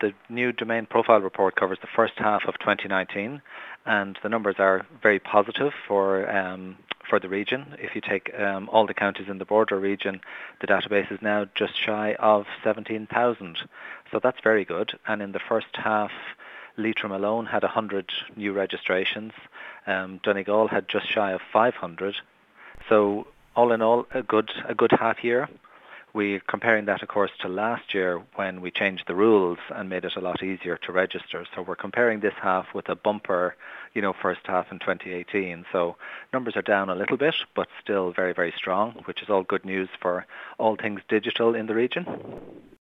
the new domain profile report covers the first half of 2019, and the numbers are very positive for the region. If you take all the counties in the border region, the database is now just shy of 17,000. So that's very good. And in the first half, Leitrim alone had 100 new registrations. Donegal had just shy of 500. So all in all, a good half year. We're comparing that, of course, to last year when we changed the rules and made it a lot easier to register. So we're comparing this half with a bumper, first half in 2018. So numbers are down a little bit, but still very, very strong, which is all good news for all things digital in the region.